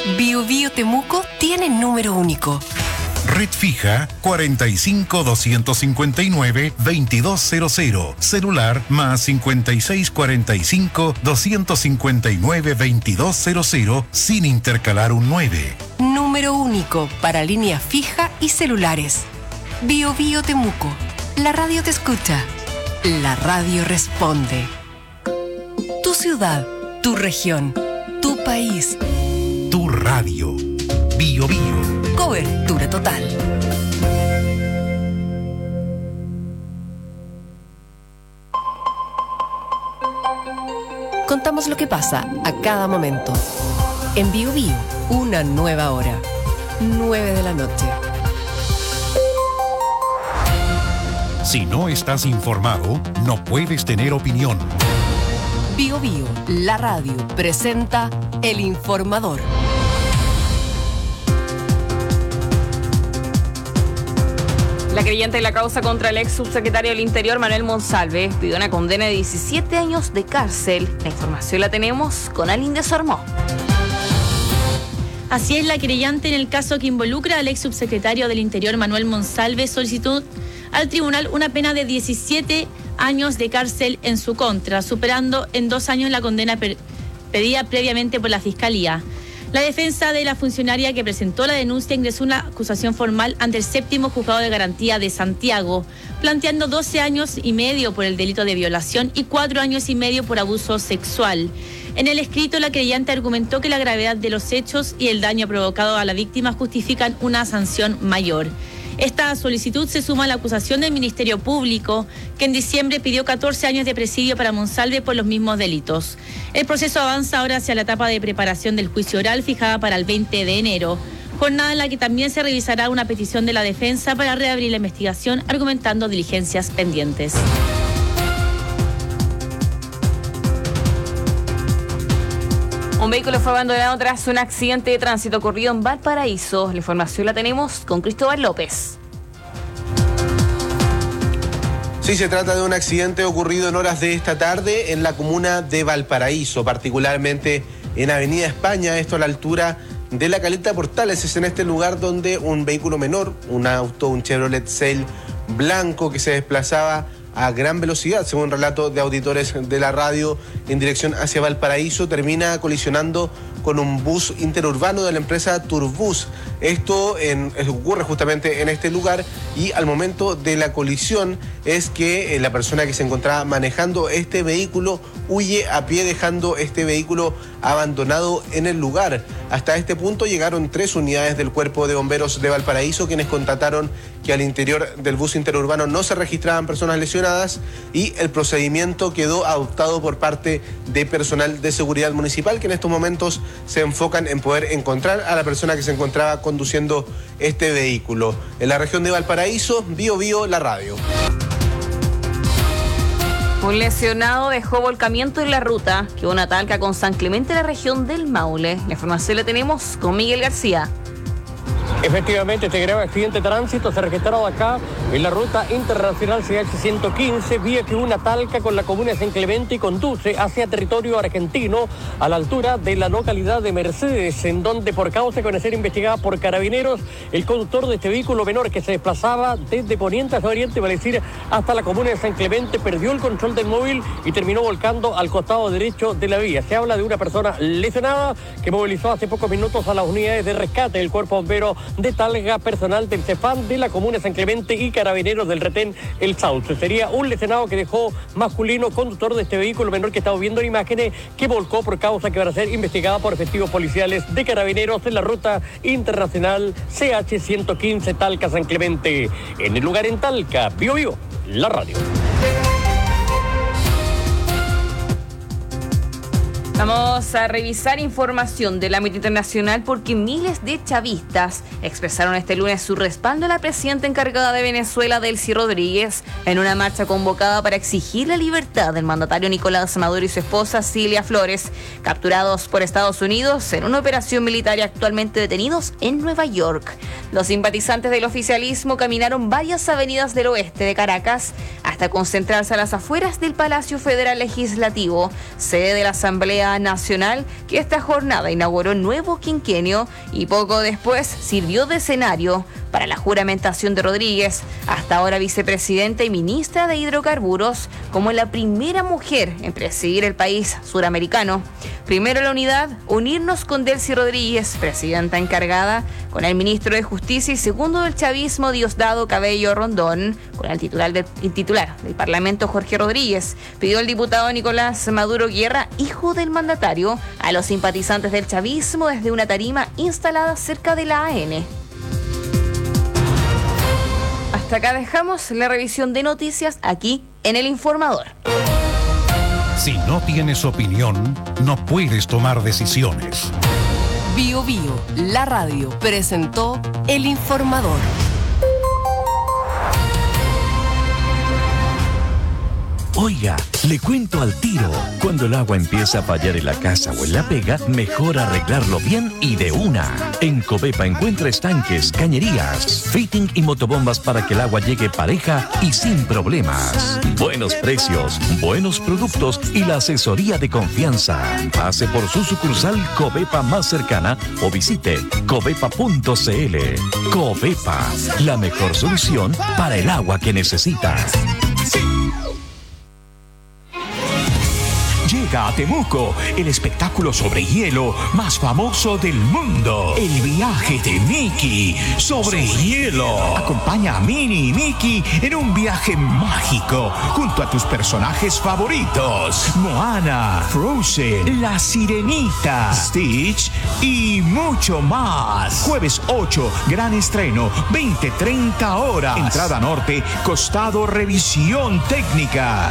Bio Bio Temuco tiene número único. Red fija 45-259-2200. Celular más 56-45-259-2200 sin intercalar un 9. Número único para línea fija y celulares. Bio Bio Temuco. La radio te escucha. La radio responde. Tu ciudad, tu región, tu país. Tu radio. Bio Bio. Cobertura total. Contamos lo que pasa a cada momento. En Bio Bio, una nueva hora. 9 de la noche. Si no estás informado, no puedes tener opinión. Bio Bio, la radio, presenta El Informador. La creyente de la causa contra el ex subsecretario del Interior, Manuel Monsalve, pidió una condena de 17 años de cárcel. La información la tenemos con Aline Desormeaux. Así es, la querellante en el caso que involucra al ex subsecretario del Interior, Manuel Monsalve, solicitó al tribunal una pena de 17 años de cárcel en su contra, superando en 2 años la condena pedida previamente por la Fiscalía. La defensa de la funcionaria que presentó la denuncia ingresó una acusación formal ante el 7º Juzgado de Garantía de Santiago, planteando 12 años y medio por el delito de violación y 4 años y medio por abuso sexual. En el escrito, la creyente argumentó que la gravedad de los hechos y el daño provocado a la víctima justifican una sanción mayor. Esta solicitud se suma a la acusación del Ministerio Público, que en diciembre pidió 14 años de presidio para Monsalve por los mismos delitos. El proceso avanza ahora hacia la etapa de preparación del juicio oral fijada para el 20 de enero, jornada en la que también se revisará una petición de la defensa para reabrir la investigación, argumentando diligencias pendientes. Un vehículo fue abandonado tras un accidente de tránsito ocurrido en Valparaíso. La información la tenemos con Cristóbal López. Sí, se trata de un accidente ocurrido en horas de esta tarde en la comuna de Valparaíso, particularmente en Avenida España, esto a la altura de la Caleta Portales. Es en este lugar donde un vehículo menor, un auto, un Chevrolet Sail blanco que se desplazaba a gran velocidad, según relato de auditores de la radio, en dirección hacia Valparaíso, termina colisionando con un bus interurbano de la empresa Turbus. Esto ocurre justamente en este lugar, y al momento de la colisión es que la persona que se encontraba manejando este vehículo huye a pie, dejando este vehículo abandonado en el lugar. Hasta este punto llegaron 3 unidades del Cuerpo de Bomberos de Valparaíso, quienes constataron que al interior del bus interurbano no se registraban personas lesionadas, y el procedimiento quedó adoptado por parte de personal de seguridad municipal, que en estos momentos se enfocan en poder encontrar a la persona que se encontraba conduciendo este vehículo. En la región de Valparaíso, Bio Bio, la radio. Un lesionado dejó volcamiento en la ruta que une a Talca con San Clemente, la región del Maule. La información la tenemos con Miguel García. Efectivamente, este grave accidente de tránsito se ha registrado acá en la ruta internacional CH-115, vía que une a Talca con la comuna de San Clemente y conduce hacia territorio argentino a la altura de la localidad de Mercedes, en donde por causa que van a ser investigada por carabineros, el conductor de este vehículo menor que se desplazaba desde poniente hacia oriente, vale decir, hasta la comuna de San Clemente, perdió el control del móvil y terminó volcando al costado derecho de la vía. Se habla de una persona lesionada que movilizó hace pocos minutos a las unidades de rescate del Cuerpo Bombero de Talca, personal del CEFAM de la comuna de San Clemente y carabineros del retén El Sauce. Sería un lesionado que dejó masculino, conductor de este vehículo menor que estamos viendo en imágenes, que volcó por causa que van a ser investigada por efectivos policiales de carabineros en la ruta internacional CH-115 Talca-San Clemente. En el lugar en Talca, Bio Bio, la radio. Vamos a revisar información del ámbito internacional porque miles de chavistas expresaron este lunes su respaldo a la presidenta encargada de Venezuela, Delcy Rodríguez, en una marcha convocada para exigir la libertad del mandatario Nicolás Maduro y su esposa Cilia Flores, capturados por Estados Unidos en una operación militar y actualmente detenidos en Nueva York. Los simpatizantes del oficialismo caminaron varias avenidas del oeste de Caracas hasta concentrarse a las afueras del Palacio Federal Legislativo, sede de la Asamblea Asamblea Nacional, que esta jornada inauguró un nuevo quinquenio y poco después sirvió de escenario para la juramentación de Rodríguez, hasta ahora vicepresidenta y ministra de Hidrocarburos, como la primera mujer en presidir el país suramericano. Primero la unidad, unirnos con Delcy Rodríguez, presidenta encargada, con el ministro de Justicia, y segundo del chavismo, Diosdado Cabello Rondón, con el titular del Parlamento, Jorge Rodríguez. Pidió el diputado Nicolás Maduro Guerra, hijo del mandatario, a los simpatizantes del chavismo desde una tarima instalada cerca de la AN. Hasta acá dejamos la revisión de noticias aquí en El Informador. Si no tienes opinión, no puedes tomar decisiones. Bio Bio, la radio, presentó El Informador. Oiga, le cuento al tiro. Cuando el agua empieza a fallar en la casa o en la pega, mejor arreglarlo bien y de una. En Covepa encuentra estanques, cañerías, fitting y motobombas para que el agua llegue pareja y sin problemas. Buenos precios, buenos productos y la asesoría de confianza. Pase por su sucursal Covepa más cercana o visite covepa.cl. Covepa, la mejor solución para el agua que necesita. Llega a Temuco el espectáculo sobre hielo más famoso del mundo. El viaje de Mickey sobre hielo. Acompaña a Minnie y Mickey en un viaje mágico junto a tus personajes favoritos: Moana, Frozen, La Sirenita, Stitch y mucho más. Jueves 8, gran estreno, 20-30 horas. Entrada norte, costado revisión técnica.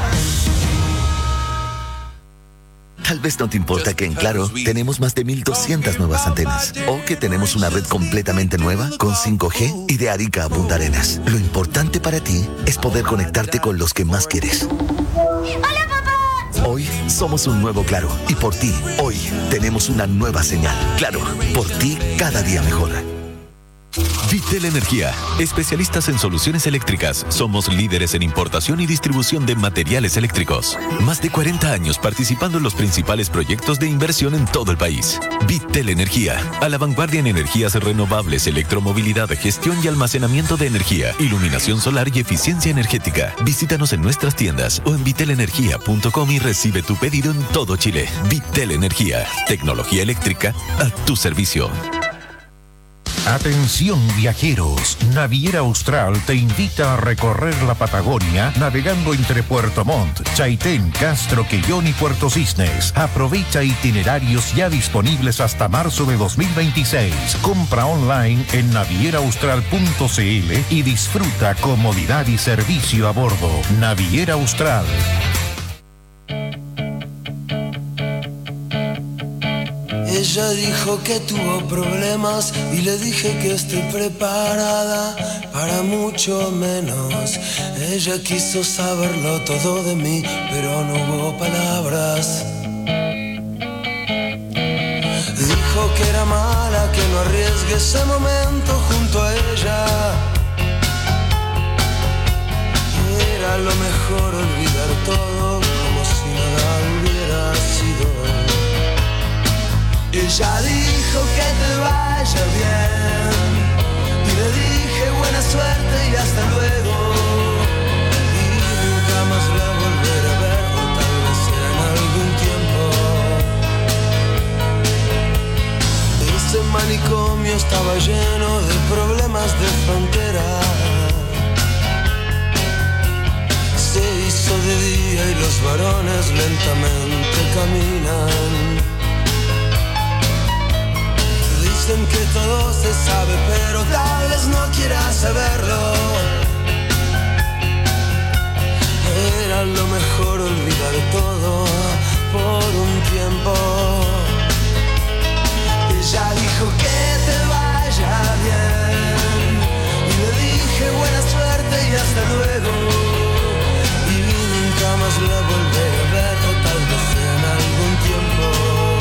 Tal vez no te importa que en Claro tenemos más de 1,200 nuevas antenas, o que tenemos una red completamente nueva con 5G y de Arica a Punta Arenas. Lo importante para ti es poder conectarte con los que más quieres. ¡Hola, papá! Hoy somos un nuevo Claro, y por ti, hoy tenemos una nueva señal. Claro, por ti cada día mejor. Vitel Energía, especialistas en soluciones eléctricas. Somos líderes en importación y distribución de materiales eléctricos. Más de 40 años participando en los principales proyectos de inversión en todo el país. Vitel Energía, a la vanguardia en energías renovables, electromovilidad, gestión y almacenamiento de energía, iluminación solar y eficiencia energética. Visítanos en nuestras tiendas o en vitelenergia.com y recibe tu pedido en todo Chile. Vitel Energía, tecnología eléctrica a tu servicio. Atención viajeros, Naviera Austral te invita a recorrer la Patagonia navegando entre Puerto Montt, Chaitén, Castro, Quellón y Puerto Cisnes. Aprovecha itinerarios ya disponibles hasta marzo de 2026. Compra online en navieraaustral.cl y disfruta comodidad y servicio a bordo. Naviera Austral. Ella dijo que tuvo problemas y le dije que estoy preparada para mucho menos. Ella quiso saberlo todo de mí, pero no hubo palabras. Dijo que era mala, que no arriesgue ese momento junto a ella. Era lo mejor olvidar todo como si nada hubiera sido. Ella dijo que te vaya bien y le dije buena suerte y hasta luego. Y nunca más la volveré a ver, o tal vez en algún tiempo. Ese manicomio estaba lleno de problemas de frontera. Se hizo de día y los varones lentamente caminan. Dicen que todo se sabe, pero tal vez no quieras saberlo. Era lo mejor olvidar todo por un tiempo. Ella dijo que te vaya bien y le dije buena suerte y hasta luego. Y nunca más la volveré a ver, o tal vez en algún tiempo.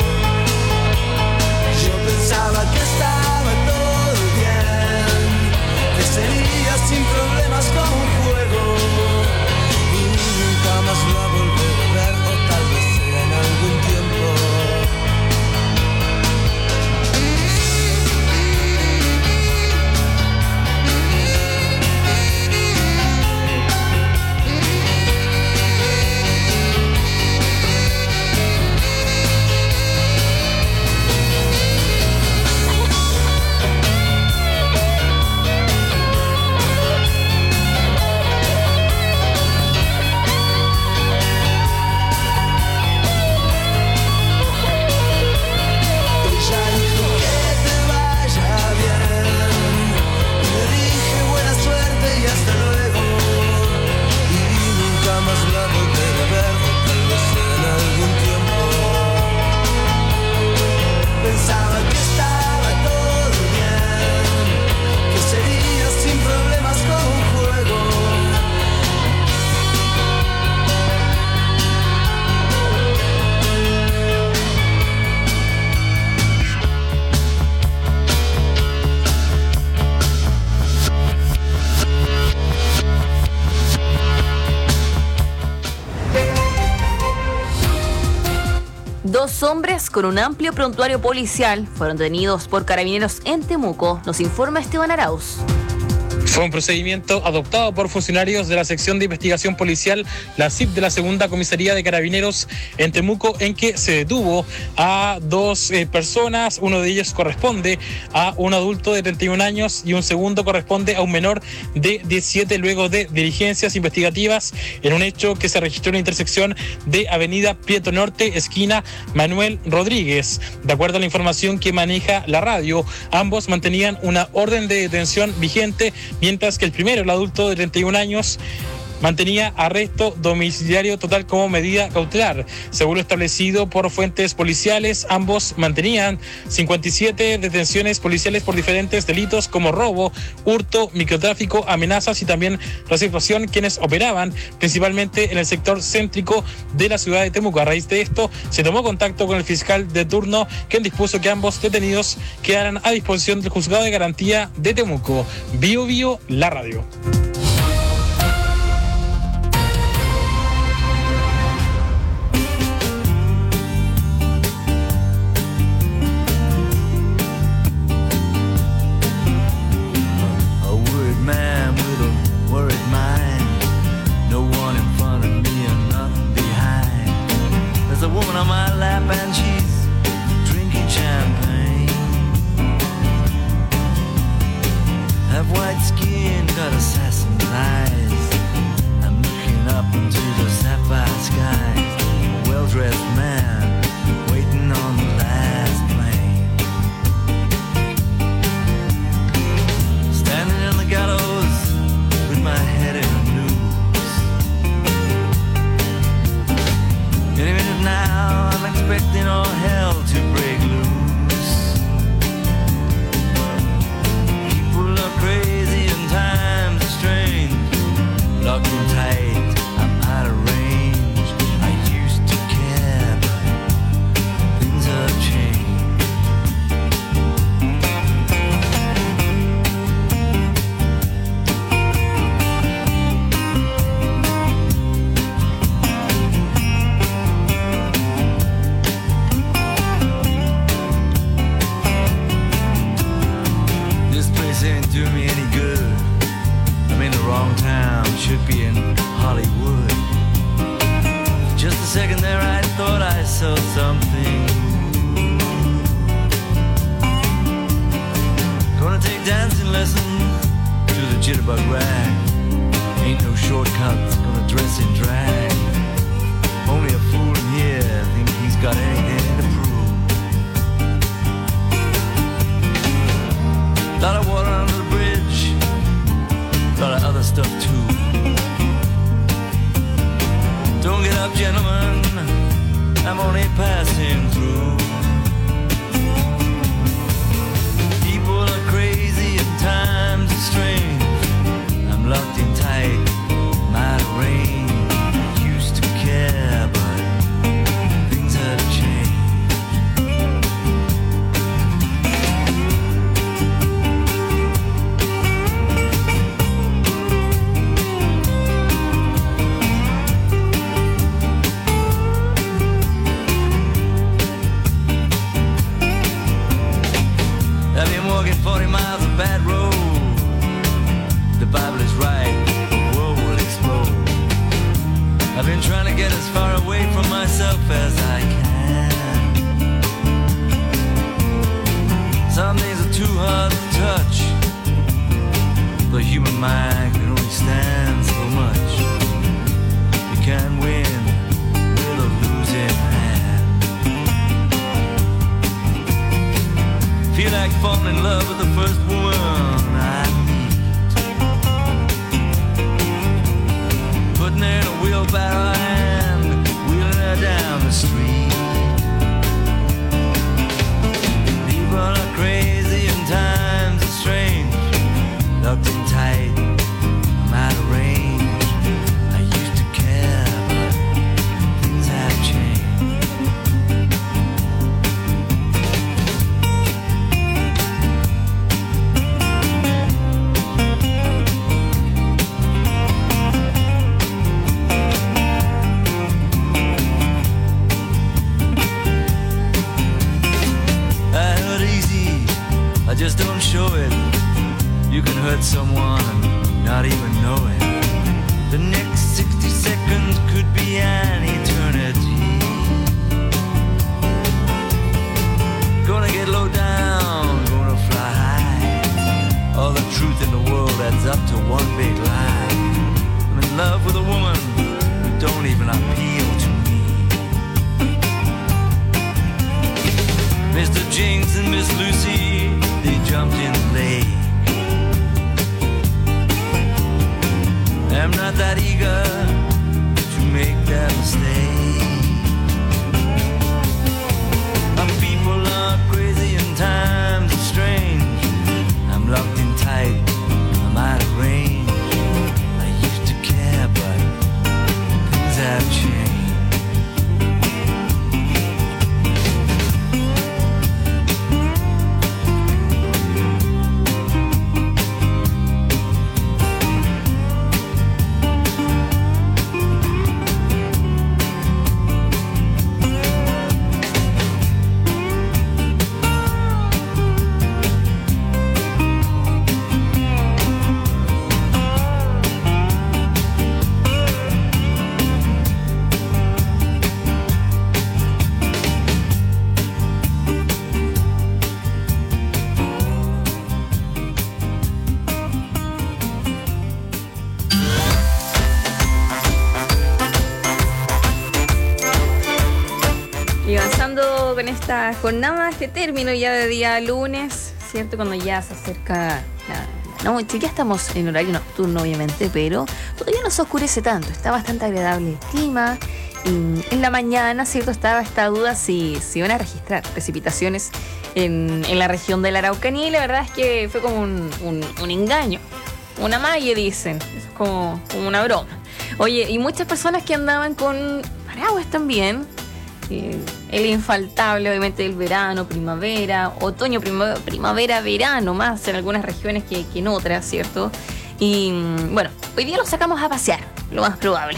Dos hombres con un amplio prontuario policial fueron detenidos por carabineros en Temuco. Nos informa Esteban Arauz. Fue un procedimiento adoptado por funcionarios de la sección de investigación policial, la CIP de la segunda comisaría de carabineros en Temuco, en que se detuvo a dos personas. Uno de ellos corresponde a un adulto de 31 años y un segundo corresponde a un menor de 17, luego de diligencias investigativas en un hecho que se registró en la intersección de Avenida Prieto Norte, esquina Manuel Rodríguez. De acuerdo a la información que maneja la radio, ambos mantenían una orden de detención vigente, mientras que el primero, el adulto de 31 años, mantenía arresto domiciliario total como medida cautelar. Según lo establecido por fuentes policiales, ambos mantenían 57 detenciones policiales por diferentes delitos como robo, hurto, microtráfico, amenazas y también receptación, quienes operaban principalmente en el sector céntrico de la ciudad de Temuco. A raíz de esto, se tomó contacto con el fiscal de turno, quien dispuso que ambos detenidos quedaran a disposición del Juzgado de Garantía de Temuco. Bio Bio, la radio. just don't show it. You can hurt someone and not even know it. The next 60 seconds could be an eternity. Gonna get low down, gonna fly high. All the truth in the world adds up to one big lie. I'm in love with a woman who don't even appeal to me. Mr. Jinx and Miss Lucy, they jumped in the lake. I'm not that eager to make that mistake. People are crazy and times are strange. I'm locked in tight, I'm out of range. I used to care, but things have changed. Esta jornada, este término ya de día lunes, ¿cierto? Cuando ya se acerca la noche, ya estamos en horario nocturno obviamente, pero todavía no se oscurece tanto, está bastante agradable el clima. Y en la mañana, ¿cierto? Estaba esta duda si van a registrar precipitaciones en la región de la Araucanía, y la verdad es que fue como un engaño, una malla, dicen, es como una broma. Oye, y muchas personas que andaban con paraguas también. El infaltable, obviamente, del verano, primavera, otoño, primavera, verano, más en algunas regiones que en otras, ¿cierto? Y bueno, hoy día lo sacamos a pasear, lo más probable.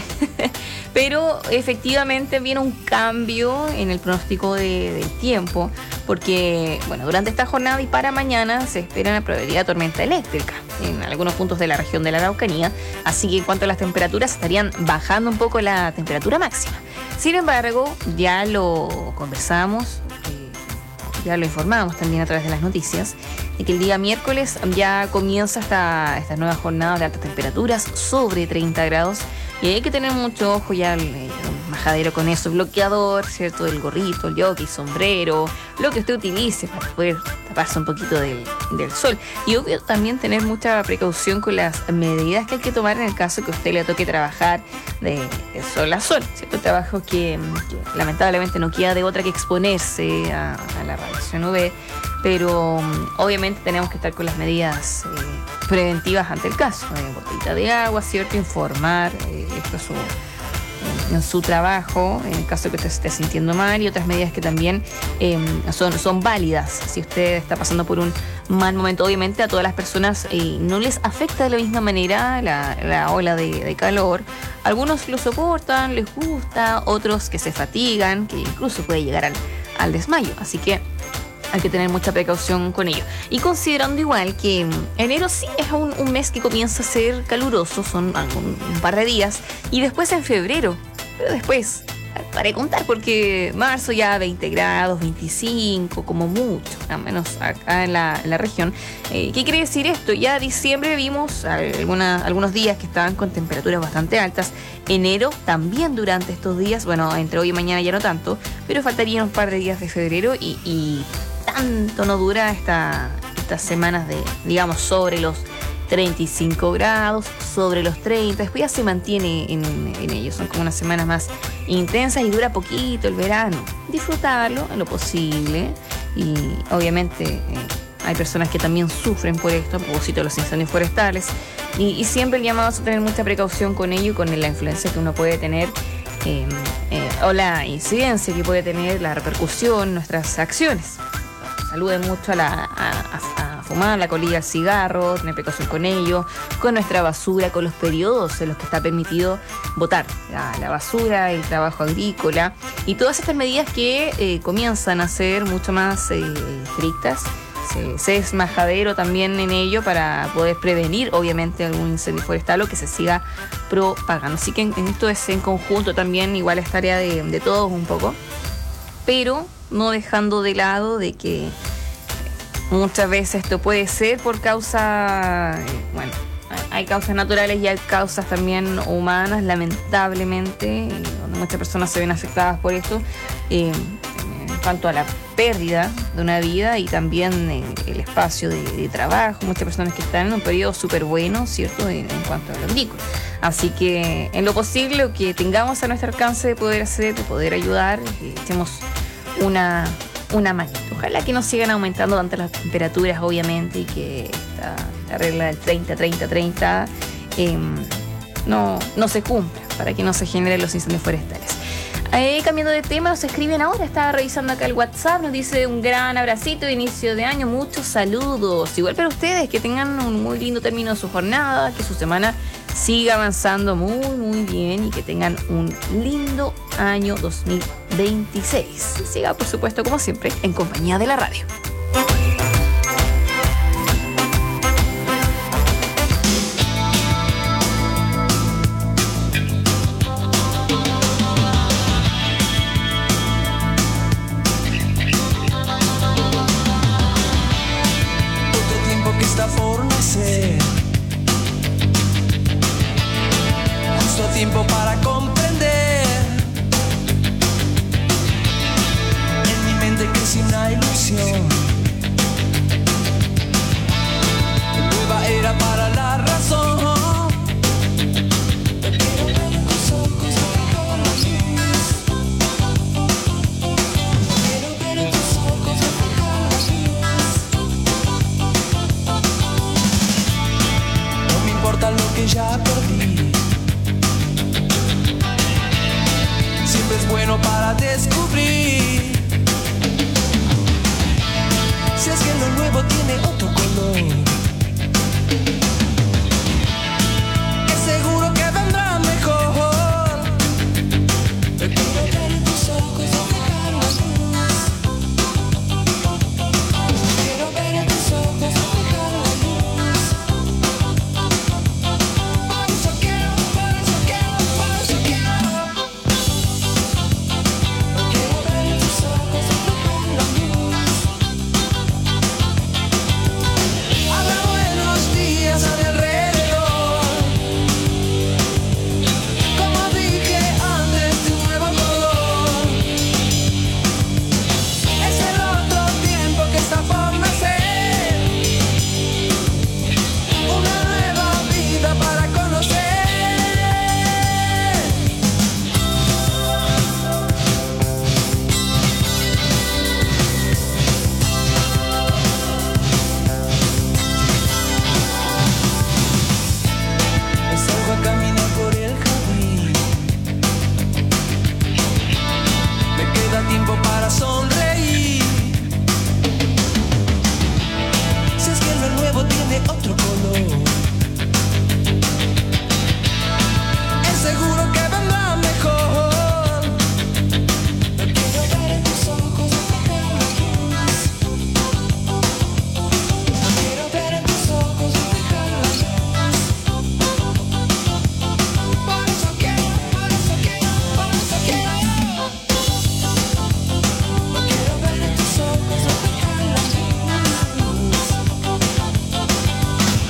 Pero efectivamente viene un cambio en el pronóstico del tiempo, porque bueno, durante esta jornada y para mañana se espera una probabilidad de tormenta eléctrica en algunos puntos de la región de la Araucanía, así que en cuanto a las temperaturas estarían bajando un poco la temperatura máxima. Sin embargo, ya lo conversamos, ya lo informamos también a través de las noticias, de que el día miércoles ya comienza estas nuevas jornadas de altas temperaturas sobre 30 grados, y hay que tener mucho ojo ya el majadero con eso, bloqueador, ¿cierto? El gorrito, el jockey, sombrero, lo que usted utilice para poder taparse un poquito del sol. Y obvio también tener mucha precaución con las medidas que hay que tomar en el caso que a usted le toque trabajar de sol a sol, ¿cierto? Trabajos que lamentablemente no queda de otra que exponerse a la radiación UV, pero obviamente tenemos que estar con las medidas preventivas ante el caso. Botellita de agua, ¿cierto? Informar esto en su trabajo, en el caso que usted se esté sintiendo mal, y otras medidas que también son válidas si usted está pasando por un mal momento. Obviamente a todas las personas no les afecta de la misma manera la ola de calor. Algunos lo soportan, les gusta, otros que se fatigan, que incluso puede llegar al desmayo, así que hay que tener mucha precaución con ello. Y considerando igual que enero sí es un mes que comienza a ser caluroso, son un par de días, y después en febrero, pero después, para de contar, porque marzo ya 20 grados, 25, como mucho, al menos acá en la región. ¿Qué quiere decir esto? Ya diciembre vimos algunos días que estaban con temperaturas bastante altas. Enero también durante estos días, bueno, entre hoy y mañana ya no tanto, pero faltarían un par de días de febrero y tanto no dura estas semanas de, digamos, sobre los 35 grados, sobre los 30, después ya se mantiene en ellos, son como unas semanas más intensas y dura poquito el verano. Disfrutarlo en lo posible, y obviamente hay personas que también sufren por esto, a propósito de los incendios forestales, y siempre el llamado es a tener mucha precaución con ello y con la influencia que uno puede tener o la incidencia que puede tener, la repercusión en nuestras acciones. Saluden mucho a fumar, la colilla al cigarro, tener precaución con ello, con nuestra basura, con los periodos en los que está permitido botar la basura, el trabajo agrícola y todas estas medidas que comienzan a ser mucho más estrictas se es majadero también en ello para poder prevenir, obviamente, algún incendio forestal o que se siga propagando. Así que en esto es en conjunto también, igual es tarea de todos un poco, pero no dejando de lado de que muchas veces esto puede ser por causa, bueno, hay causas naturales y hay causas también humanas, lamentablemente, donde muchas personas se ven afectadas por esto, en cuanto a la pérdida de una vida y también el espacio de trabajo, muchas personas que están en un periodo súper bueno, ¿cierto?, en cuanto a lo agrícola. Así que en lo posible, lo que tengamos a nuestro alcance de poder hacer, de poder ayudar, echemos una manita. Ojalá que no sigan aumentando tanto las temperaturas, obviamente, y que esta regla del 30-30-30 no se cumpla, para que no se generen los incendios forestales. Cambiando de tema, nos escriben ahora, estaba revisando acá el WhatsApp, nos dice un gran abracito de inicio de año, muchos saludos. Igual para ustedes, que tengan un muy lindo término de su jornada, que su semana siga avanzando muy bien y que tengan un lindo año 2026. Siga, por supuesto, como siempre, en compañía de la radio. Está por nacer, justo a tiempo para comprender. En mi mente crece una ilusión, nueva era para la razón. Quiero ver en tus ojos reflejar la luz. Quiero ver en tus ojos reflejar la luz. No me importa lo que ya perdí, siempre es bueno para descubrir. Si es que lo nuevo tiene otro color, es seguro que vendrá mejor. Quiero ver en tus ojos reflejar la luz. Quiero ver en tus ojos reflejar la luz. Por eso quiero, por eso quiero, por eso quiero. Quiero ver en tus ojos reflejar la luz. Habrá buenos días a mi alrededor, como dije antes, de un nuevo color. Es el otro tiempo que está por nacer, una nueva vida para conocer. Salgo a caminar por el jardín, me queda tiempo para sonreír. Si es que lo nuevo tiene otro color, es seguro que vendrá mejor. Quiero ver en tus ojos reflejar la luz. Quiero ver en tus ojos reflejar la luz. Por eso quiero, por eso quiero, por eso quiero. Quiero ver en tus ojos reflejar la luz.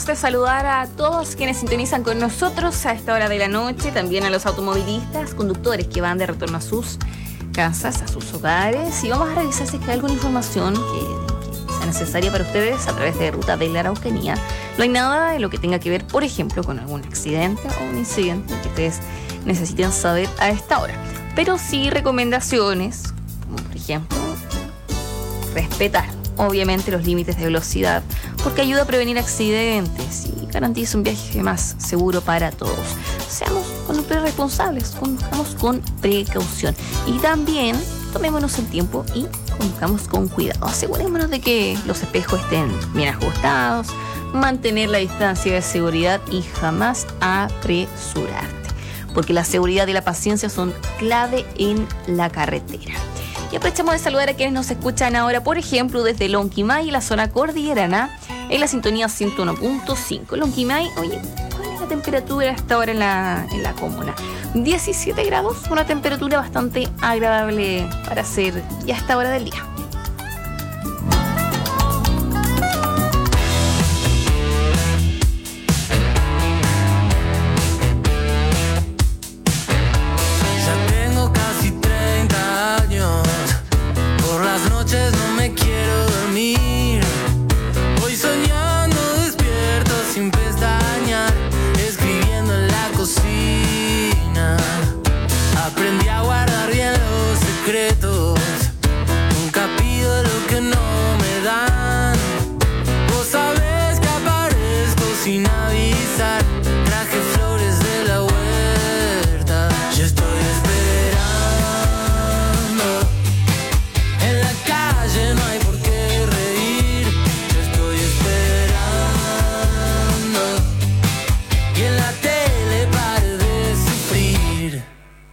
Aprovechamos de saludar a todos quienes sintonizan con nosotros a esta hora de la noche, también a los automovilistas, conductores que van de retorno a sus casas, a sus hogares, y vamos a revisar si hay alguna información que sea necesaria para ustedes a través de Ruta de la Araucanía. No hay nada de lo que tenga que ver, por ejemplo, con algún accidente o un incidente que ustedes necesiten saber a esta hora, pero sí recomendaciones, como por ejemplo respetar obviamente los límites de velocidad, porque ayuda a prevenir accidentes y garantiza un viaje más seguro para todos. Seamos conductores responsables, conduzcamos con precaución y también tomémonos el tiempo y conduzcamos con cuidado. Asegurémonos de que los espejos estén bien ajustados, mantener la distancia de seguridad y jamás apresurarte, porque la seguridad y la paciencia son clave en la carretera. Y aprovechamos de saludar a quienes nos escuchan ahora, por ejemplo, desde Lonquimay y la zona cordillerana, en la sintonía 101.5. Lonquimay, oye, ¿cuál es la temperatura hasta ahora en la comuna? 17 grados, una temperatura bastante agradable para hacer ya a esta hora del día. No me quiero dormir, voy soñando despierto sin pestañear, escribiendo en la cocina. Aprendí a guardar bien los secretos, nunca pido lo que no me dan. Vos sabés que aparezco sin avisar, traje flores de la huerta. Yo estoy no hay por qué reír, yo estoy esperando y en la tele pare de sufrir.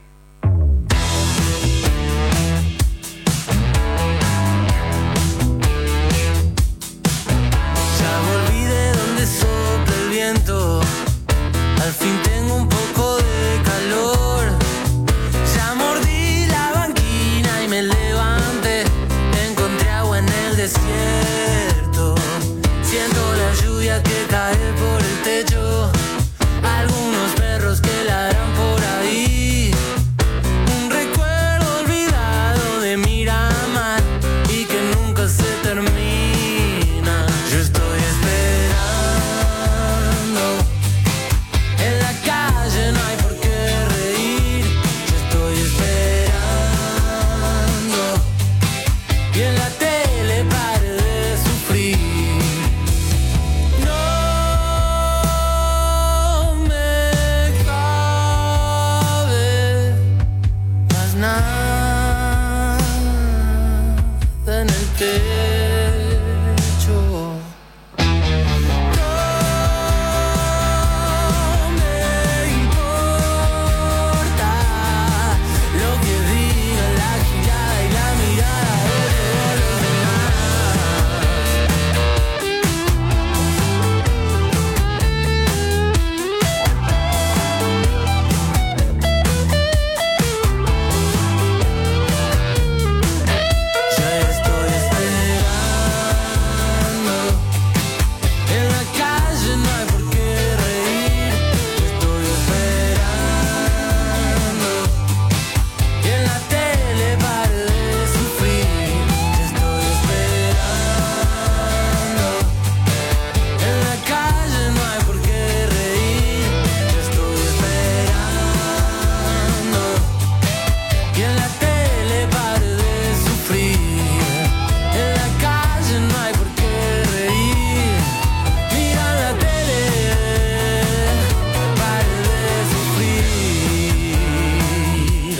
Ya volví de donde sopla el viento, al fin tengo un poco de calor. Ya mordí la banquina y me levanté, en el desierto, siento la lluvia que cae por el techo, algunos perros que ladran por ahí, un recuerdo olvidado de Miramar y que nunca se termina. Yo estoy esperando, en la calle no hay por qué reír, yo estoy esperando y en la pare de sufrir. No me cabe más nada en el pecho. No me importa lo que diga la girada y la mirada de los demás. Ya estoy esperando, en la calle no hay por qué reír, yo estoy esperando y en la tele pare de sufrir. Yo estoy esperando, en la calle no hay por qué reír, yo estoy esperando y en la tele pare de sufrir. En la calle no hay por qué reír, mira la tele, pare de sufrir.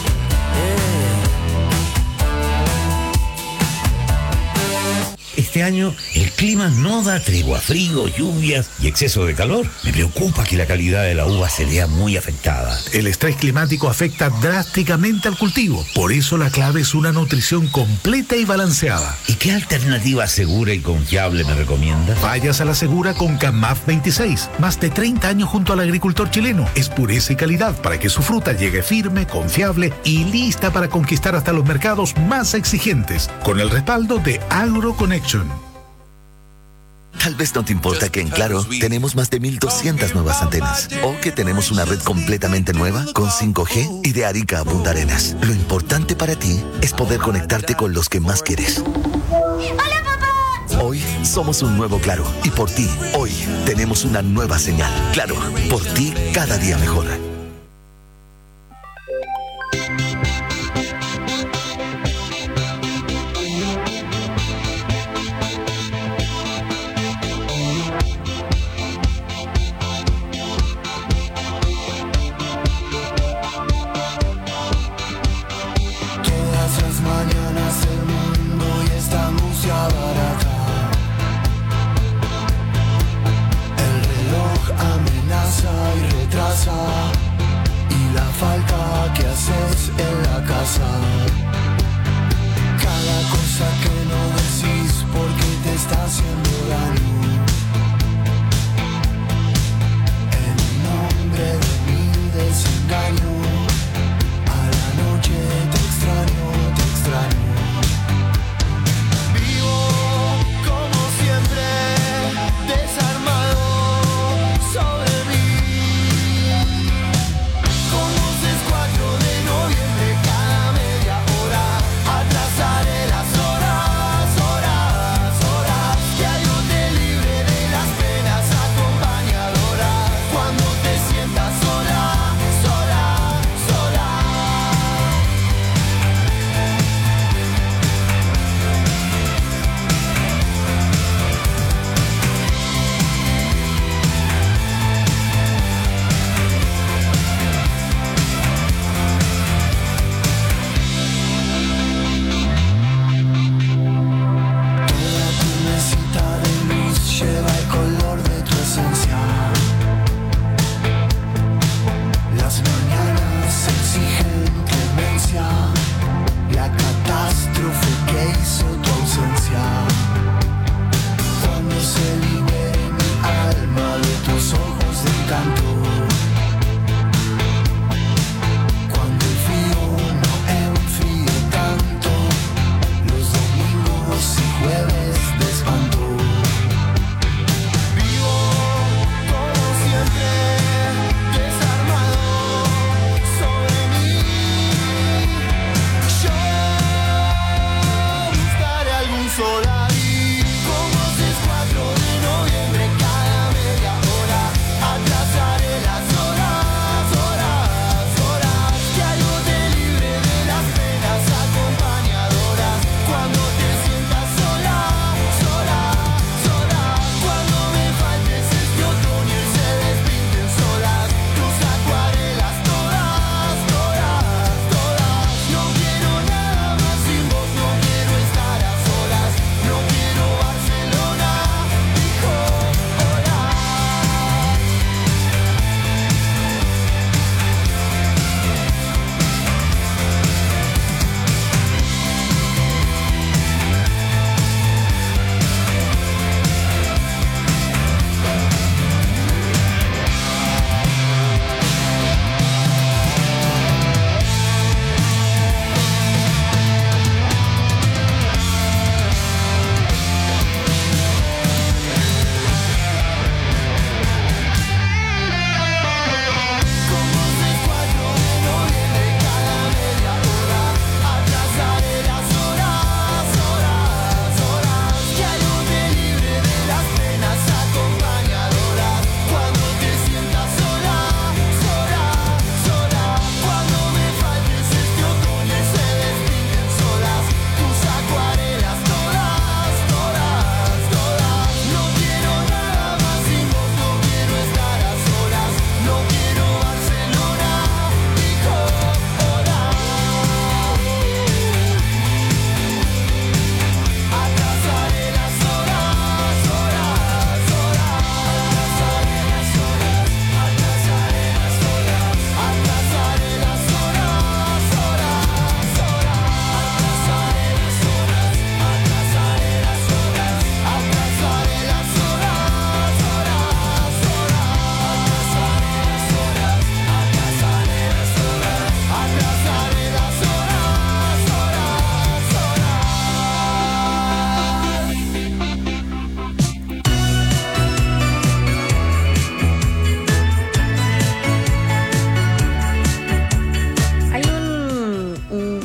Este año el clima no da tregua, frío, lluvias y exceso de calor. Me preocupa que la calidad de la uva se vea muy afectada. El estrés climático afecta drásticamente al cultivo. Por eso la clave es una nutrición completa y balanceada. ¿Y qué alternativa segura y confiable me recomienda? Vayas a la segura con CAMAF 26. Más de 30 años junto al agricultor chileno. Es pureza y calidad para que su fruta llegue firme, confiable y lista para conquistar hasta los mercados más exigentes. Con el respaldo de AgroConnection. Tal vez no te importa que en Claro tenemos más de 1.200 nuevas antenas o que tenemos una red completamente nueva con 5G y de Arica a Punta Arenas. Lo importante para ti es poder conectarte con los que más quieres. ¡Hola, papá! Hoy somos un nuevo Claro y por ti, hoy tenemos una nueva señal. Claro, por ti cada día mejor. Y retrasa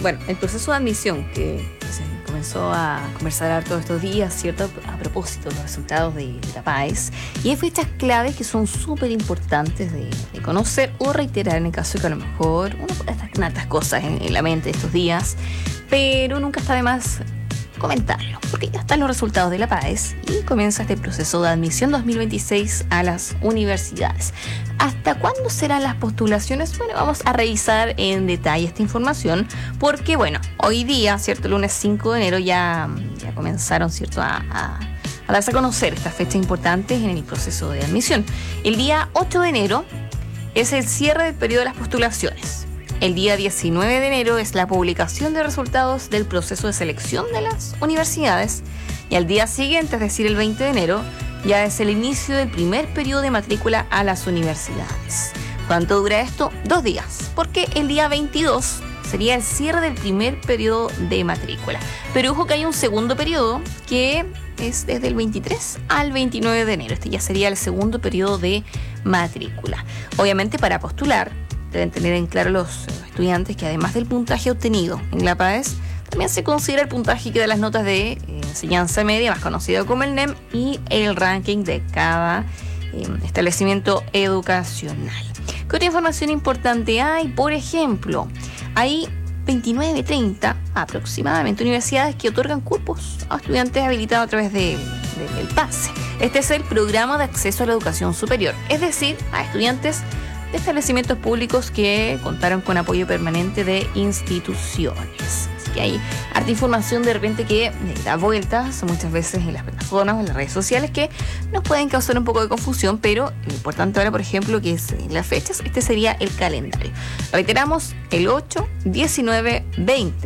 el proceso de admisión que se comenzó a conversar todos estos días, ¿cierto? A propósito de los resultados de la PAES. Y hay fechas claves que son súper importantes de conocer o reiterar en el caso de que a lo mejor uno puede estar con tantas cosas en la mente estos días, pero nunca está de más comentarlo, porque ya están los resultados de la PAES y comienza este proceso de admisión 2026 a las universidades. ¿Hasta cuándo serán las postulaciones? Bueno, vamos a revisar en detalle esta información, porque hoy día, ¿cierto? El lunes 5 de enero ya comenzaron, ¿cierto? A darse a conocer estas fechas importantes en el proceso de admisión. El día 8 de enero es el cierre del periodo de las postulaciones. El día 19 de enero es la publicación de resultados del proceso de selección de las universidades y al día siguiente, es decir, el 20 de enero, ya es el inicio del primer periodo de matrícula a las universidades. ¿Cuánto dura esto? 2 días, porque el día 22 sería el cierre del primer periodo de matrícula. Pero ojo que hay un segundo periodo que es desde el 23 al 29 de enero. Este ya sería el segundo periodo de matrícula. Obviamente, para postular deben tener en claro los estudiantes que además del puntaje obtenido en la PAES, también se considera el puntaje que da las notas de enseñanza media, más conocido como el NEM, y el ranking de cada establecimiento educacional. ¿Qué otra información importante hay? Por ejemplo, hay 29, 30 aproximadamente universidades que otorgan cupos a estudiantes habilitados a través del PASE. Este es el Programa de Acceso a la Educación Superior, es decir, a estudiantes de establecimientos públicos que contaron con apoyo permanente de instituciones. Así que hay harta información de repente que da vueltas muchas veces en las plataformas o en las redes sociales que nos pueden causar un poco de confusión, pero lo importante ahora, por ejemplo, que es las fechas, este sería el calendario. Reiteramos, el 8, 19, 20,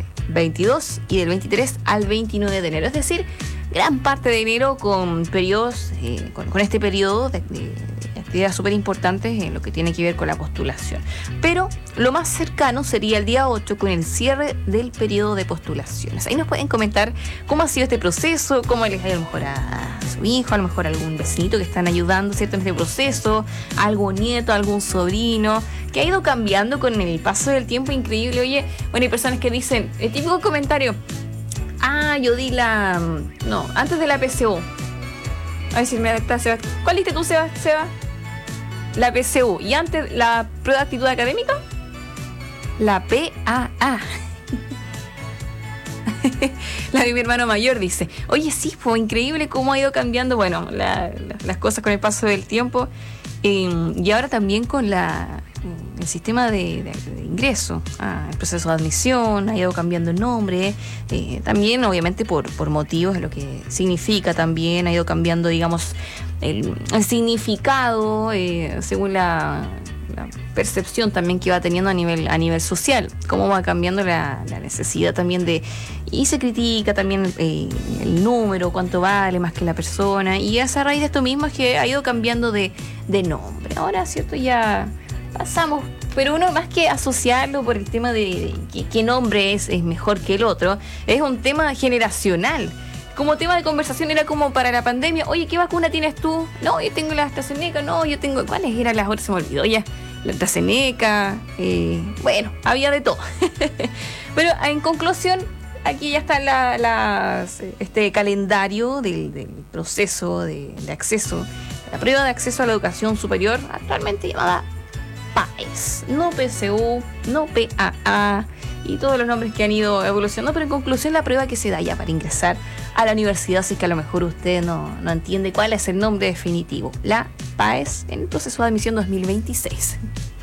22 y del 23 al 29 de enero, es decir, gran parte de enero con periodos, con este periodo de actividades súper importantes en lo que tiene que ver con la postulación. Pero lo más cercano sería el día 8 con el cierre del periodo de postulaciones. Ahí nos pueden comentar cómo ha sido este proceso, cómo les ha ido a lo mejor a su hijo, a lo mejor a algún vecinito que están ayudando, ¿cierto?, en este proceso, algún nieto, algún sobrino, que ha ido cambiando con el paso del tiempo, increíble. Oye, hay personas que dicen, el típico comentario, yo di antes de la PSU. A ver si me está Seba. ¿Cuál diste tú, Seba? La PSU. ¿Y antes la prueba de actitud académica? La PAA. La de mi hermano mayor dice, oye, sí, fue increíble cómo ha ido cambiando, las cosas con el paso del tiempo. Y ahora también con el sistema de ingreso, el proceso de admisión, ha ido cambiando el nombre, también obviamente por motivos de lo que significa también, ha ido cambiando, digamos, el significado según la percepción también que va teniendo a nivel social, cómo va cambiando la necesidad también y se critica también el número, cuánto vale más que la persona, y a raíz de esto mismo es que ha ido cambiando de nombre. Ahora, ¿cierto? Ya pasamos, pero uno más que asociarlo por el tema de qué nombre es mejor que el otro, es un tema generacional. Como tema de conversación era como para la pandemia, oye, ¿qué vacuna tienes tú? No, yo tengo la AstraZeneca, no, yo tengo... ¿Cuáles eran las otras? Se me olvidó ya. La AstraZeneca, había de todo. Pero en conclusión, aquí ya está este calendario del proceso de acceso, la prueba de acceso a la educación superior, actualmente llamada PAES, no PSU, no PAA, y todos los nombres que han ido evolucionando, pero en conclusión la prueba que se da ya para ingresar a la universidad, si es que a lo mejor usted no entiende cuál es el nombre definitivo, la PAES en el proceso de admisión 2026.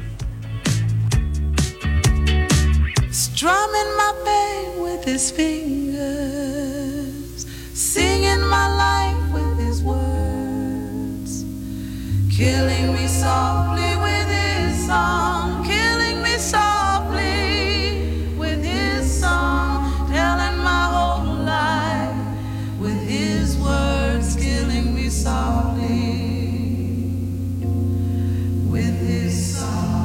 Strumming my pain with his fingers, singing my life with his words, killing me softly with his song, killing me softly with his song, telling my whole life with his words, killing me softly with his song.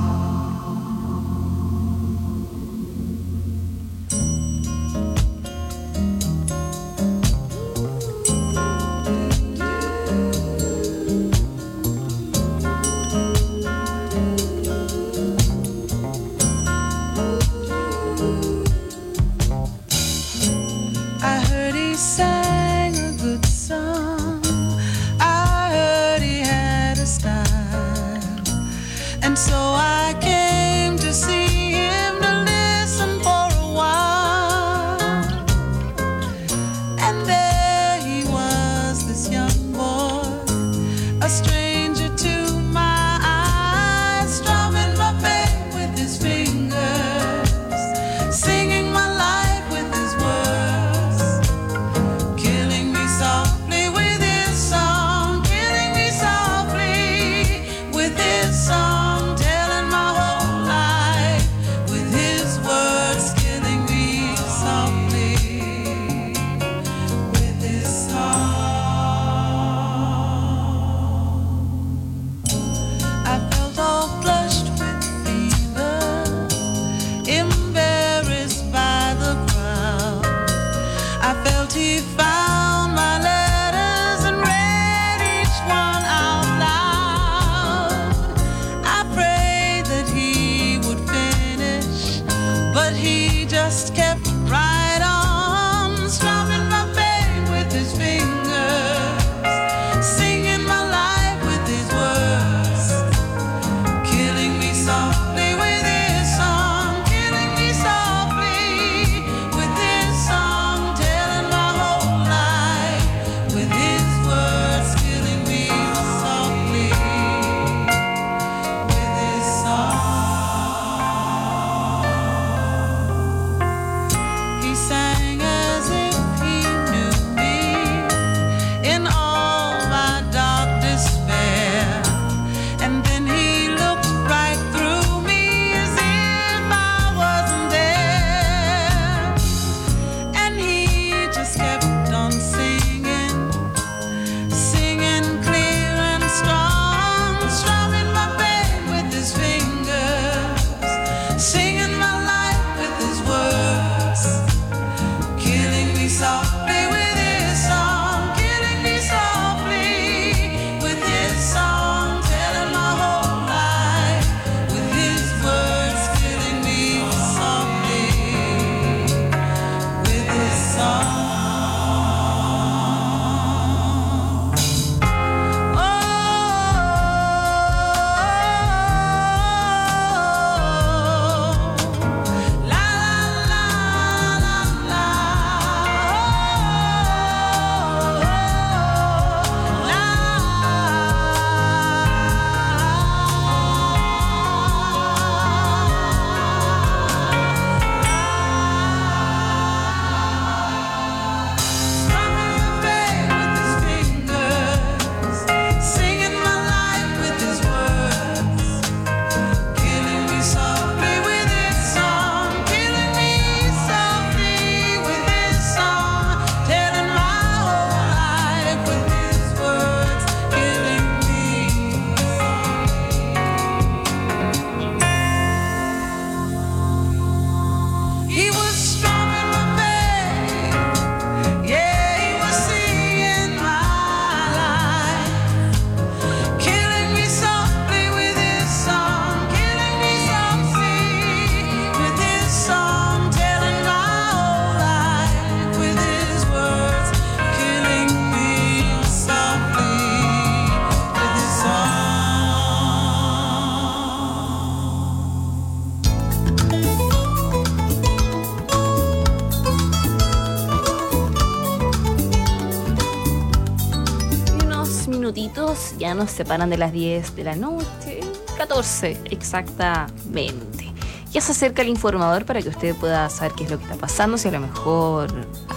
horarios ya nos separan de las 10 de la noche, 14 exactamente. Ya se acerca el informador para que usted pueda saber qué es lo que está pasando, si a lo mejor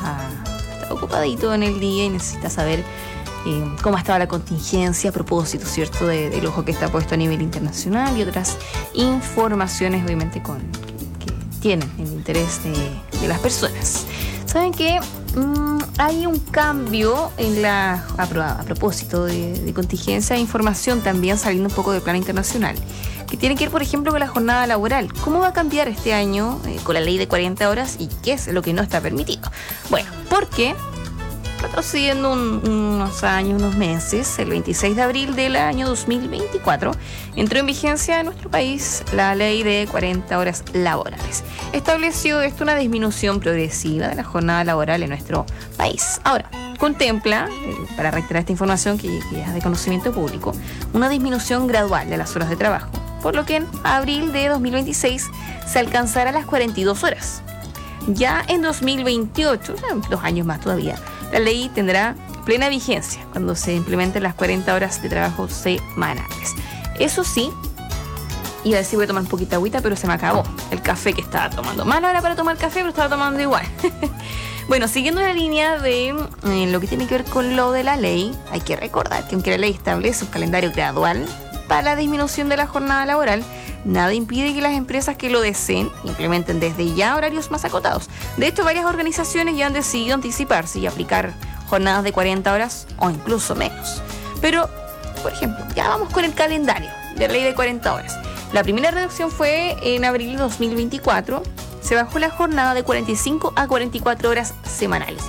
está ocupadito en el día y necesita saber cómo estaba la contingencia a propósito, ¿cierto?, del ojo que está puesto a nivel internacional y otras informaciones, obviamente, que tienen el interés de las personas. ¿Saben qué? Hay un cambio a propósito de contingencia e información también saliendo un poco del plano internacional, que tiene que ver, por ejemplo, con la jornada laboral. ¿Cómo va a cambiar este año con la ley de 40 horas y qué es lo que no está permitido? Bueno, porque retrocediendo unos años, unos meses, el 26 de abril del año 2024, entró en vigencia en nuestro país la ley de 40 horas laborales. Estableció esto una disminución progresiva de la jornada laboral en nuestro país. Ahora, contempla, para reiterar esta información que es de conocimiento público, una disminución gradual de las horas de trabajo, por lo que en abril de 2026 se alcanzará las 42 horas. Ya en 2028, 2 años más todavía, la ley tendrá plena vigencia cuando se implementen las 40 horas de trabajo semanales. Eso sí, iba a decir voy a tomar un poquito de agüita, pero se me acabó el café que estaba tomando. Mala hora para tomar café, pero estaba tomando igual. Bueno, siguiendo la línea de lo que tiene que ver con lo de la ley, hay que recordar que aunque la ley establece un calendario gradual para la disminución de la jornada laboral, nada impide que las empresas que lo deseen implementen desde ya horarios más acotados. De hecho, varias organizaciones ya han decidido anticiparse y aplicar jornadas de 40 horas o incluso menos. Pero, por ejemplo, ya vamos con el calendario de ley de 40 horas. La primera reducción fue en abril de 2024. Se bajó la jornada de 45 a 44 horas semanales.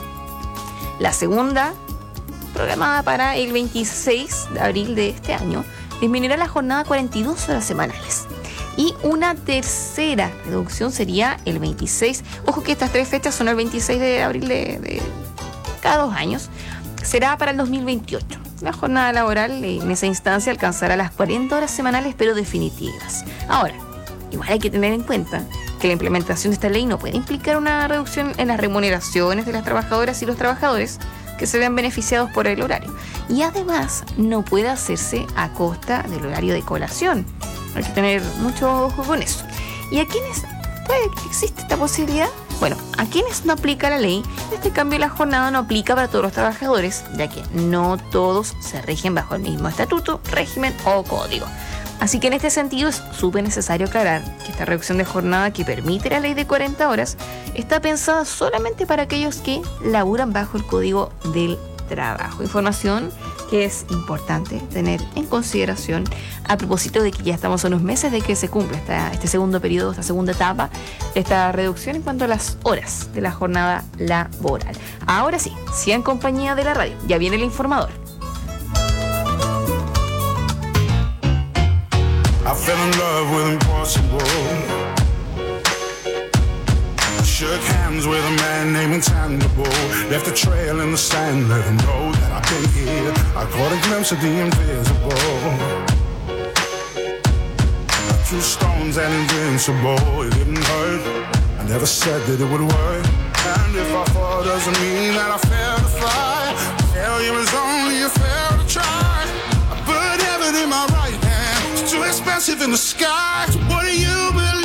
La segunda, programada para el 26 de abril de este año, disminuirá la jornada a 42 horas semanales. Y una tercera reducción sería el 26. Ojo que estas 3 fechas son el 26 de abril de cada 2 años. Será para el 2028. La jornada laboral en esa instancia alcanzará las 40 horas semanales, pero definitivas. Ahora, igual hay que tener en cuenta que la implementación de esta ley no puede implicar una reducción en las remuneraciones de las trabajadoras y los trabajadores que se vean beneficiados por el horario. Y además no puede hacerse a costa del horario de colación. Hay que tener mucho ojo con eso. ¿Y a quiénes existe esta posibilidad? Bueno, a quienes no aplica la ley, este cambio de la jornada no aplica para todos los trabajadores, ya que no todos se rigen bajo el mismo estatuto, régimen o código. Así que en este sentido es súper necesario aclarar que esta reducción de jornada que permite la ley de 40 horas está pensada solamente para aquellos que laburan bajo el Código del Trabajo. Información que es importante tener en consideración a propósito de que ya estamos a unos meses de que se cumpla este segundo periodo, esta segunda etapa de esta reducción en cuanto a las horas de la jornada laboral. Ahora sí, en compañía de la radio, ya viene el informador. I fell in love with impossible. Shook hands with a man named Intangible. Left a trail in the sand, let him know that I've been here. I caught a glimpse of the invisible. I threw stones and invincible. It didn't hurt, I never said that it would work. And if I fall, doesn't mean that I failed to fly. Failure is only a fail to try. I put heaven in my right hand. It's too expensive in the sky. So what do you believe?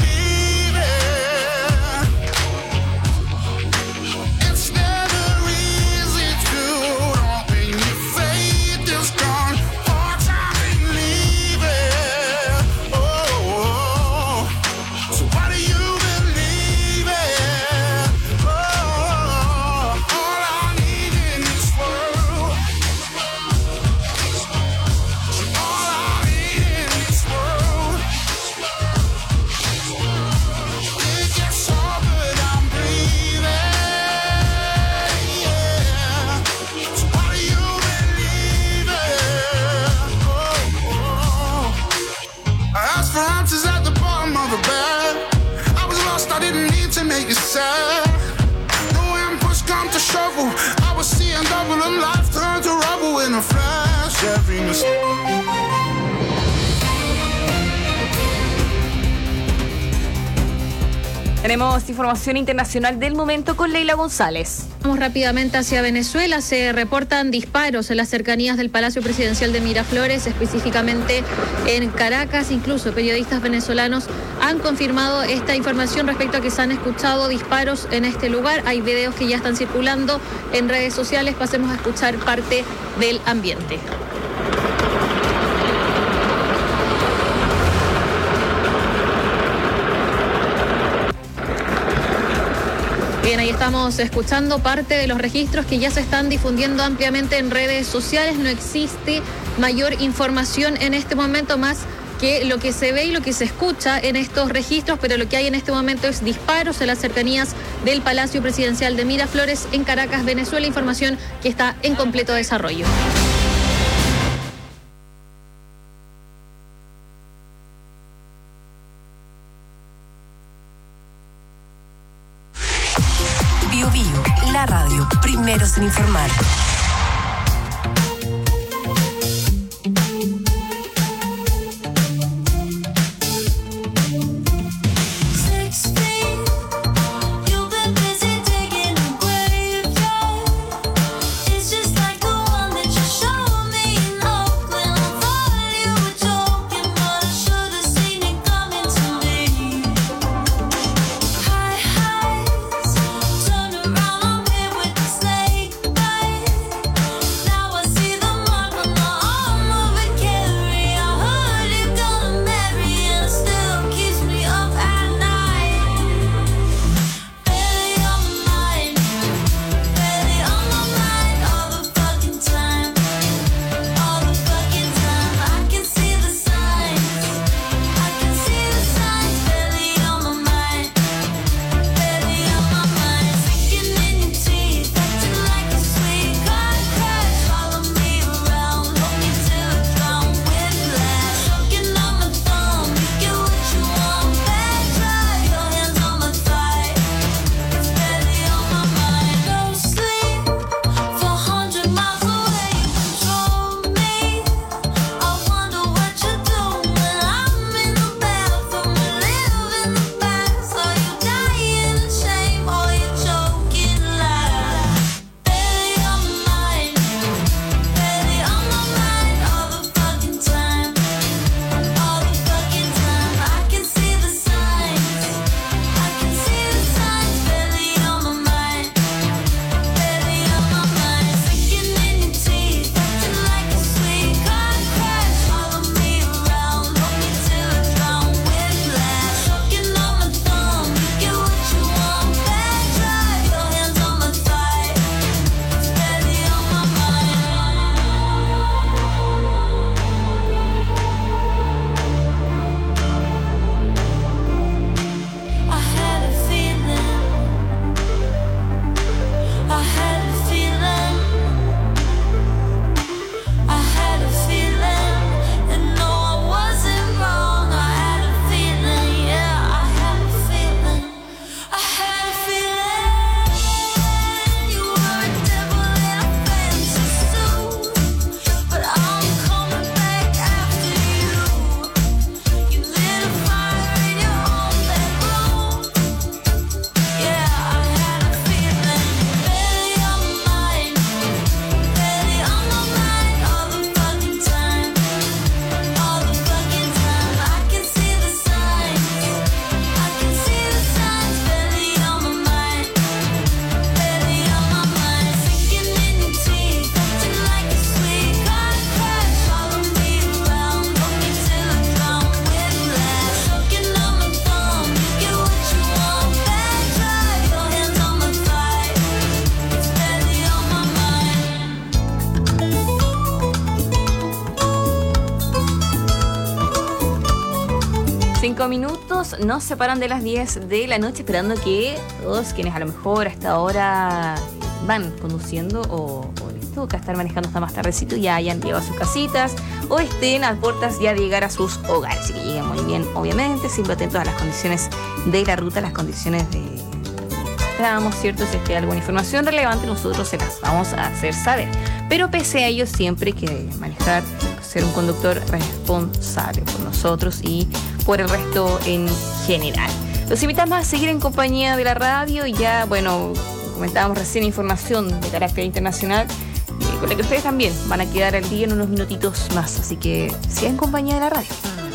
Tenemos información internacional del momento con Leila González. Vamos rápidamente hacia Venezuela. Se reportan disparos en las cercanías del Palacio Presidencial de Miraflores, específicamente en Caracas. Incluso periodistas venezolanos han confirmado esta información respecto a que se han escuchado disparos en este lugar. Hay videos que ya están circulando en redes sociales. Pasemos a escuchar parte del ambiente. Bien, ahí estamos escuchando parte de los registros que ya se están difundiendo ampliamente en redes sociales. No existe mayor información en este momento más que lo que se ve y lo que se escucha en estos registros, pero lo que hay en este momento es disparos en las cercanías del Palacio Presidencial de Miraflores en Caracas, Venezuela. Información que está en completo desarrollo. Bio Bio, la radio, primeros en informar. Minutos nos separan de las 10 de la noche, esperando que todos quienes a lo mejor hasta ahora van conduciendo o les toca estar manejando hasta más tardecito ya hayan llegado a sus casitas o estén a puertas ya de llegar a sus hogares y que lleguen muy bien, obviamente, siempre atentos a las condiciones de la ruta, las condiciones de tramos, ¿cierto? Si es que hay alguna información relevante, nosotros se las vamos a hacer saber. Pero pese a ello, siempre hay que manejar, ser un conductor responsable por nosotros y por el resto en general. Los invitamos a seguir en compañía de la radio y ya, bueno, comentábamos recién información de carácter internacional con la que ustedes también van a quedar al día en unos minutitos más, así que sigan en compañía de la radio.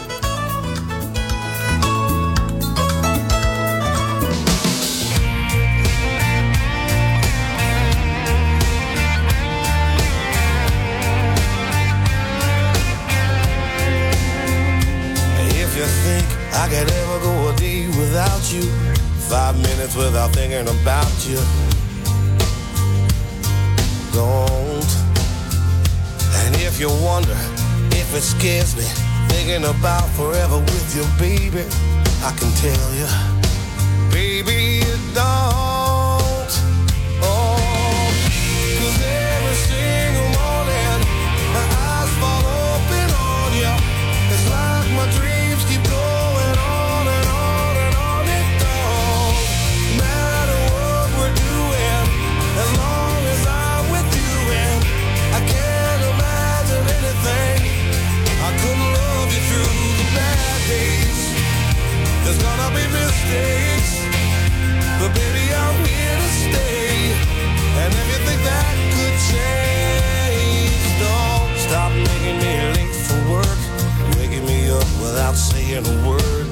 I could ever go a day without you, 5 minutes without thinking about you. Don't. And if you wonder if it scares me, thinking about forever with you, baby, I can tell you, baby, it don't. Oh, 'cause every single morning my eyes fall open on you. It's like my dreams keep going on and on and on. It don't matter what we're doing, as long as I'm with you, and I can't imagine anything. I couldn't love you through the bad days. There's gonna be mistakes, but baby, I'm here to stay. And if you think that could change, don't stop making me late for work, waking me up without saying a word.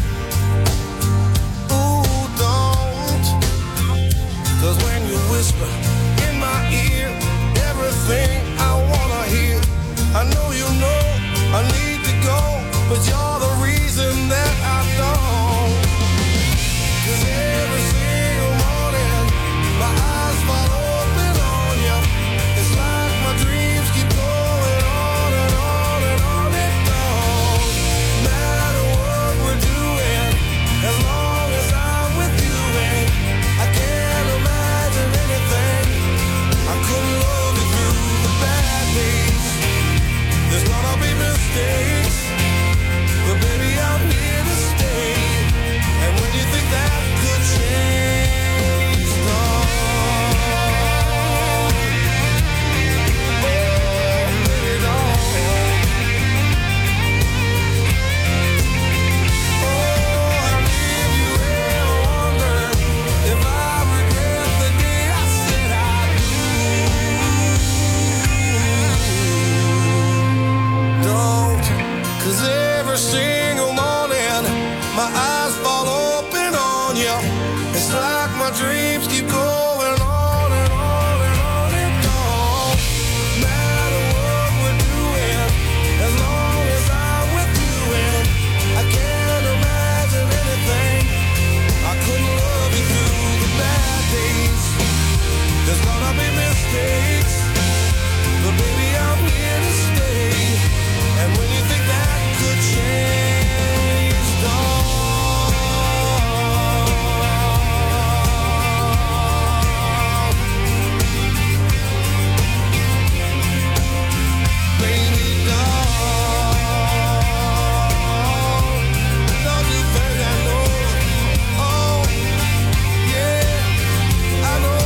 Ooh, don't. 'Cause when you whisper in my ear everything I wanna hear, I know you know I need to go, but you're the reason that I don't. 'Cause every single morning my eyes fall open on you. It's like my dreams keep going on and on and on. It don't matter what we're doing, as long as I'm with you, and I can't imagine anything. I couldn't love you through the bad days. There's gonna be mistakes, but baby, I'm here to stay. And when you think that could change, don't. Oh, baby, don't. Oh, and if you ever wonder if I regret the day I said I do, don't. 'Cause every single morning my eyes fall open on you. It's like my dreams keep going on and on and on. It don't matter what we're doing, as long as I'm with you, and I can't imagine anything. I couldn't love you through the bad days. There's gonna be mistakes, but baby, I'm here to stay. And when you think that could change, don't. Baby, don't. Don't you think I know? Oh, yeah, I know.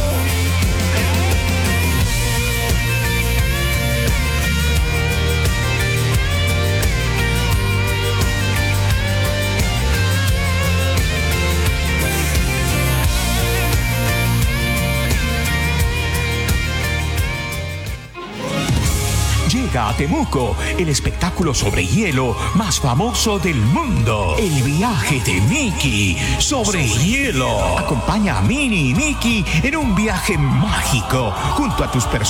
Llega a Temuco el espectáculo sobre hielo más famoso del mundo. El viaje de Mickey sobre hielo. Acompaña a Minnie y Mickey en un viaje mágico junto a tus personas